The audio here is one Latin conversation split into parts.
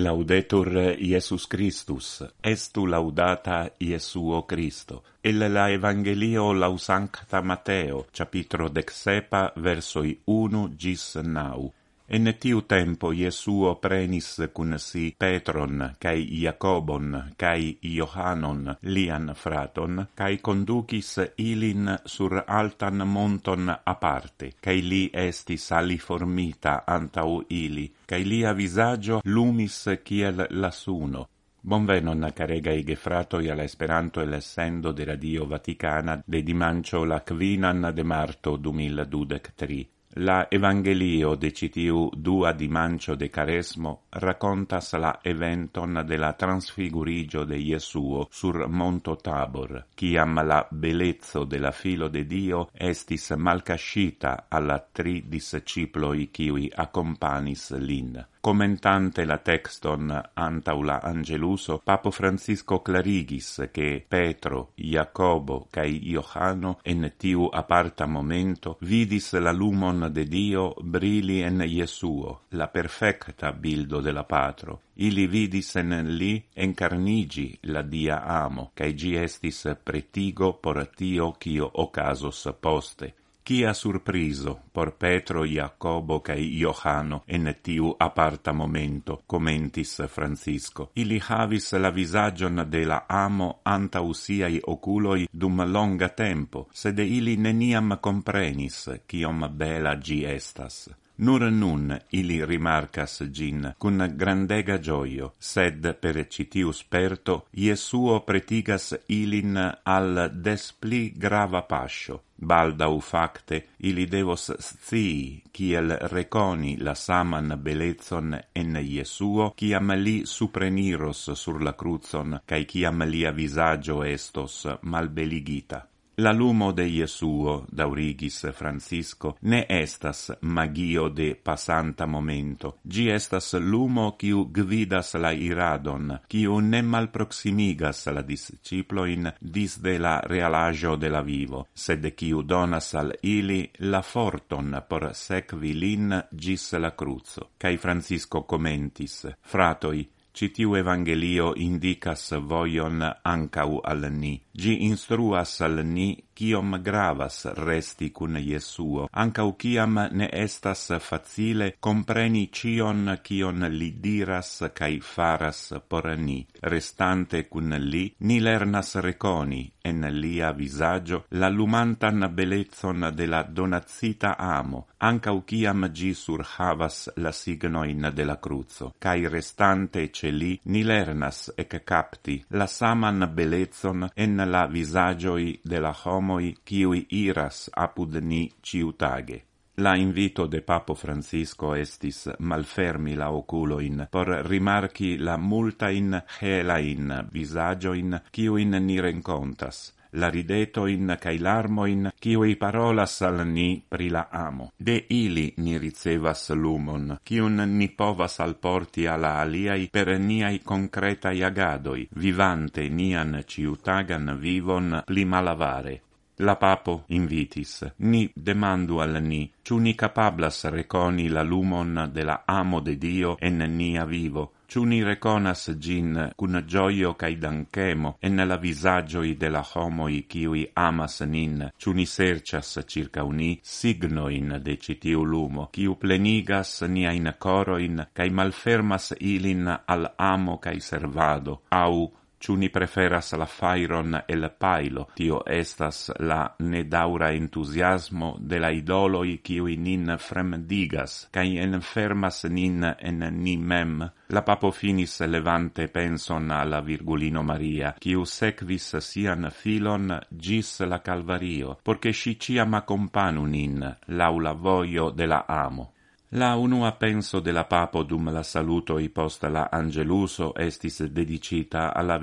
Laudetur Iesus Christus, estu laudata Iesuo Christo. El la Evangelio lau Sancta Mateo, capitro 17, versoi 1 gis 9. En tiu tempo Iesuo prenis cun si Petron, cae Iacobon, cae Iohannon, lian fraton, cae conducis ilin sur altan monton aparte, cae li estis aliformita antau ili, cae lia visagio lumis kiel la suno. Bonvenon, caregai gefratoi alla Esperanto e l'essendo de Radio Vaticana de dimancio la quinan de marto 2023. La Evangelio de citiu dua dimancio de Caresmo racontas la eventon de la transfigurigio de Iesuo sur Monto Tabor, ciam la bellezzo de la filo de Dio estis malcascita alla 3 disciploi ciui accompanis lin. Commentante la texton antau la Angeluso, Papo Francisco clarigis che Petro, Jacobo cae Iohanno en tiu aparta momento vidis la lumon de Dio brili en Iesuo, la perfecta bildo de la Patro. Ili vidis en li encarnigi la Dia amo, cae gi estis pretigo por tio cio ocasos poste. Quia surpriso por Petro, Jacobo cae Iohanno en tiu aparta momento, commentis Francisco. Ili havis la visagion de la amo antau siai oculoi dum longa tempo, sed ili neniam comprenis ciom bela gi estas. Nur nun ili rimarcas gin cun grandega gioio, sed per citiu sperto Iesuo pretigas ilin al des pli grava pascio. Baldau facte ili devos scii kiel reconi la saman belezzon en Iesuo, ciam li supreniros sur la cruzon, cae ciam lia visagio estos malbeligita. La lumo de Iesuo, daurigis Francisco, ne estas magio de passanta momento. Gi estas lumo quiu gvidas la iradon, quiu ne malproximigas la disciploin disde la realagio de la vivo, sed quiu donas al ili la forton por sequi lin gis la cruzo. Cai Francisco commentis, fratoi, citiu Evangelio indicas voion ancau al ni. Gi instruas al ni ciom gravas resti cun Iesuo, ancau ciam ne estas facile compreni cion cion li diras cae faras por ni. Restante cun li, ni lernas reconi en lia visagio la lumantan belezzon de la donacita amo, ancau ciam gi surhavas la signoin de la cruzo, cae restante li ni lernas ec capti la saman belezzon en la visagioi de la homoi quiui iras apud ni ciutage. La invito de Papo Francisco estis malfermi la oculoin por rimarci la multain helain visagioin quiuin ni rencontas, la ridetoin cae larmoin quiui parolas al ni pri la amo. De ili ni ricevas lumon, quiun ni povas alporti alla aliai per niai concretai agadoi, vivante nian ciutagan vivon pli malavare. La Papo invitis, ni demandu al ni, ciu ni capablas reconi la lumon de la amo de Dio en nia vivo, ciu ni reconas gin cun gioio cae danchemo en la visagioi de la homoi quiui amas nin, ciu ni sercias circa uni signoin de citiu lumo, quiu plenigas niain coroin cae malfermas ilin al amo cae servado, au ciu ni preferas la fairon e la pailo, tio estas la nedaura entusiasmo de la idoloi quiui nin fremdigas, cae enfermas nin en ni mem. La Papo finis levante penson alla Virgulino Maria, quiu sequis sian filon gis la Calvario, porce si ciam accompanu nin, lau la voio de la amo. La unua penso de la Papo dum la salutoi post la Angeluso estis dedicita alla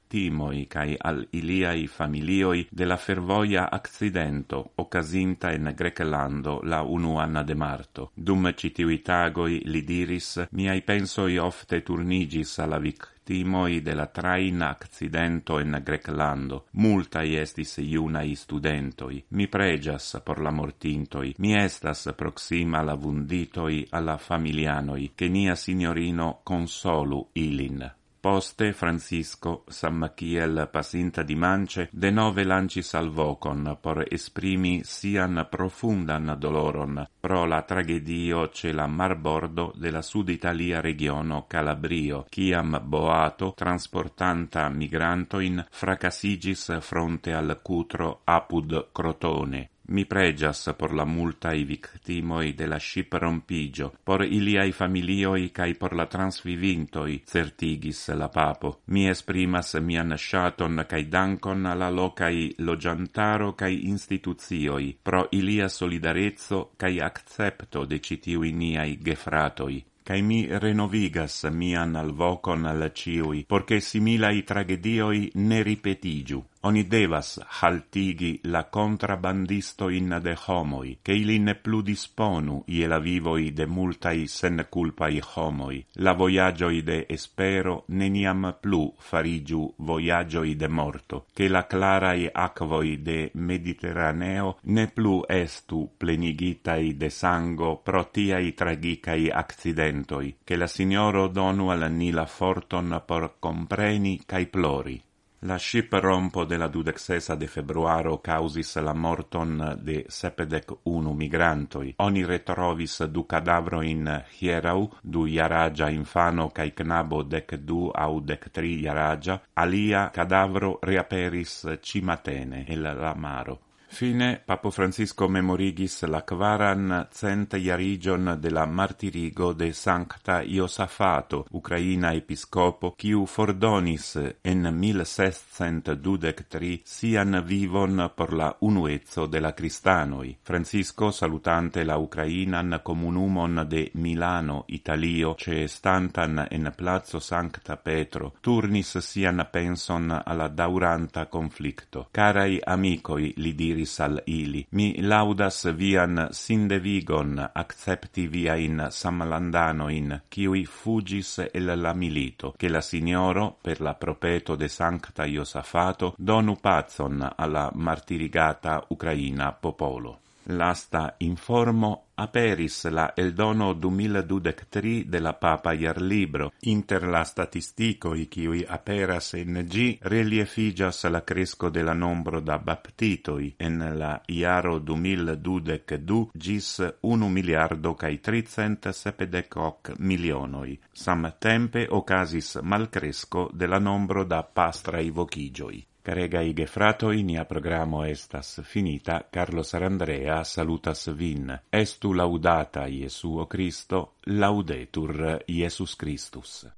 victimoi cae al iliai familioi de la fervoia accidento occasinta in Grecelando la 1 de marto. Dum citiui tagoi, li diris, miai pensoi ofte turnigis alla victimoi de la train accidento in Grecelando. Multai estis iunai studentoi. Mi pregias por la mortintoi. Mi estas proxima la vunditoi alla familianoi, che nia signorino consolu ilin. Poste Francisco, sammachiel pasinta dimance, de nove lancis al vocon por esprimi sian profundan doloron pro la tragedio ce la marbordo de la Sud Italia regiono Calabrio, ciam boato transportanta migrantoin fracassigis fronte al cutro apud Crotone. Mi pregias por la multai victimoi de la ship rompigio, por iliai familioi cae por la transvivintoi, certigis la papo. Mi esprimas mian shaton cae dankon alla locai logiantaro cae instituzioi, pro ilia solidarezzo cae accepto de citiui niai gefratoi. Cae mi renovigas mian alvocon al ciui, porce similai tragedioi ne ripetigiu. Oni devas haltigi la contrabandisto in de homoi, che ili ne plu disponu ie la vivoi de multai sen culpai homoi. La voyagioi de espero neniam plu farigiu voyagioi de morto, che la clarai aquvoi de Mediterraneo ne plu estu plenigitai de sango pro tiai tragicai accidentoi, che la signoro donu al ni la forton por compreni cae plori. La ship rompo de la 26 de februaro causis la morton de 71 migrantoi. Oni retrovis 2 cadavro in hierau, 2 iaragia infano cae knabo 12 au 13 iaragia, alia cadavro reaperis cimatene el la maro. Fine, Papo Francisco memorigis la 400 iarigion de la martirigo de Sancta Iosafato, Ucraina episcopo, quiu fordonis en 1623 sian vivon por la unuezzo de la cristanoi. Francisco, salutante la Ucrainan comunumon de Milano, Italio, ceestantan en Plazo Sancta Petro, turnis sian penson alla dauranta conflicto. Carai amicoi, li diris al ili, mi laudas vian sindevigon accepti viain samlandanoin, quiui fugis el la milito, che la signoro, per la propeto de Sancta Iosafato, donu pazon alla martirigata Ucraina popolo. Lasta informo aperis la eldono 2023 de la Papa Iarlibro. Inter la statisticoi quiui aperas en gi reliefigas la cresco de la nombro da baptitoi en la iaro 2022 gis 1 miliardo cae 370 milionoi. Samtempe ocasis malcresco de la nombro da pastrai vocigioi. Caregai gefratoi, nia programo estas finita. Carlos Arandrea salutas vin. Estu laudata Iesuo Christo, laudetur Iesus Christus.